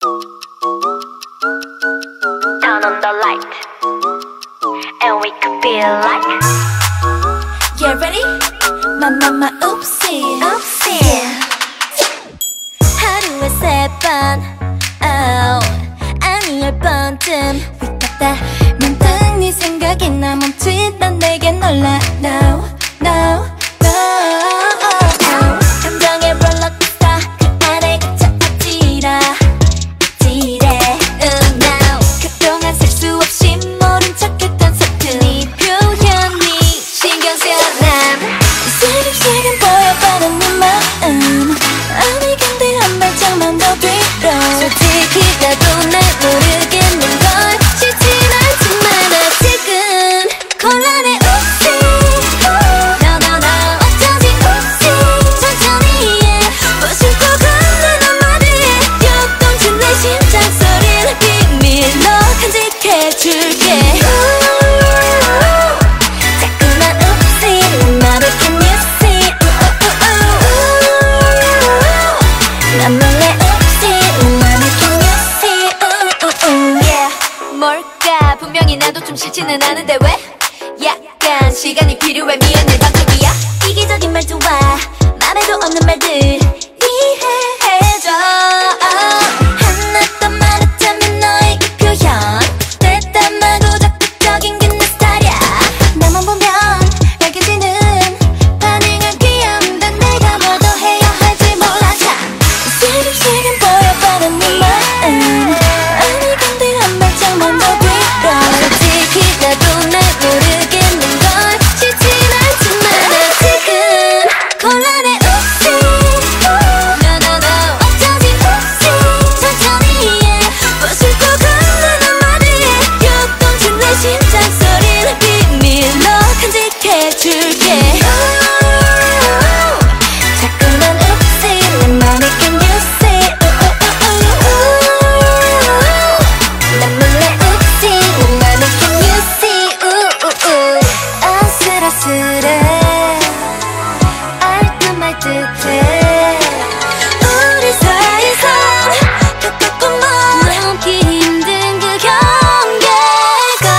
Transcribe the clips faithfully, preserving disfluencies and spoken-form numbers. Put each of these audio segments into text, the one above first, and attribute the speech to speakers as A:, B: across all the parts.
A: Turn on the light, and we could feel like.
B: Get ready? My, my, my, oopsie,
A: Oopsie.
B: yeah. 하루에 세 번, oh, 아니 열 번쯤 위갔다 문득 네 생각이 나 멈칫던 내게 놀라. No, no, no. 감정의 롤러코스터 그 안에 갇혀 어지러 지래. 응, now 그동안 셀 수 없이 모른 척했던 서툰 네 표현이 신경 쓰여. 난 슬금슬금 보여가는 네 마음. 아니 근데 한 발짝만 더 뒤로. 솔직히 나도 날 모르겠는걸. 싫진 않지만 아직은 곤란해. 옵시 No no no 어쩌지 옵시 천천히 해. 무심코 건넨 한마디에 요동친 내 심장 소리를 비밀로 간직해줄게. 자꾸만 옵시 내 맘을 can you see. 난 몰래 옵시 내 맘을 can you see. Yeah 뭘까 분명히 나도 좀 싫지는 않은데 왜 약간 시간이 필요해. 미안해 방송이야. 이기적인 말투와 맘에도 없는 말들 이해해줘. 하나도 말하자면 너의 그 표현 대담하고 적극적인 게 내 스타일이야. 나만 보면 밝혀지는 반응은 귀여운데 내가 뭐 더 해야 할지 몰라. 참 슬금슬금 보여버린 네 마음. 아니 근데 한 발짝만 더 뒤로. 솔직히 나도 날 모르겠는걸. 싫진 않지만 아직은 곤란해. 옵시 No no no 어쩌지 옵시 천천히 해. 무심코 건넨 한마디에 요동친 내 심장 소리를 비밀로 간직해줄게. 자꾸만 옵시 내 맘에 can you see. 난 몰래 옵시 내 맘에 can you see. 아슬아슬해 알듯 말듯해 우리 사이에서 가깝고 넘기 힘든 그 경계가.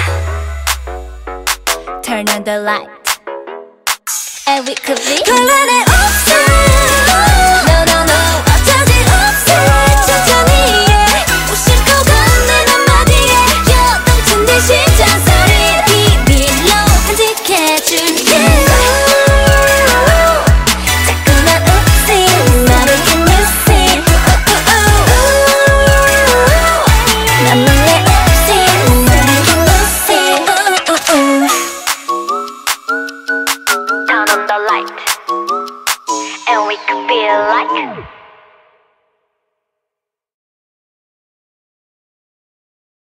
B: Turn on the light and we could be 곤란해. 옵시 No no no 어쩌지 옵시 천천히 해. 무심코 건넨 한마디에 요동친 내 심장 소리를 비밀로 간직해줄게. 자꾸만 옵시 내 맘을 can you see. 난 몰래 옵시 내 맘을 can you see.
A: Turn on the light, and we could feel like.